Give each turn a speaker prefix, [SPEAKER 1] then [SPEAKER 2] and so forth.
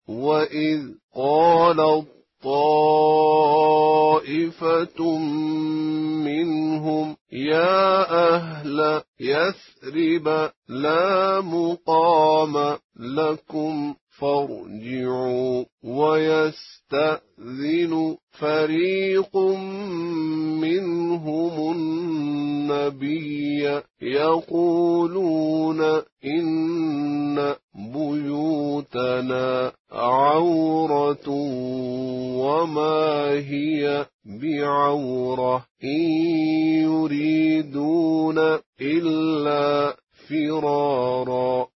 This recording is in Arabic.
[SPEAKER 1] وإذ قالت طائفة منهم يا أهل يثرب لا مقام لكم فارجعوا، ويستأذن فريق منهم النبي يقولون إن بيوتنا عورة وما هي بعورة إن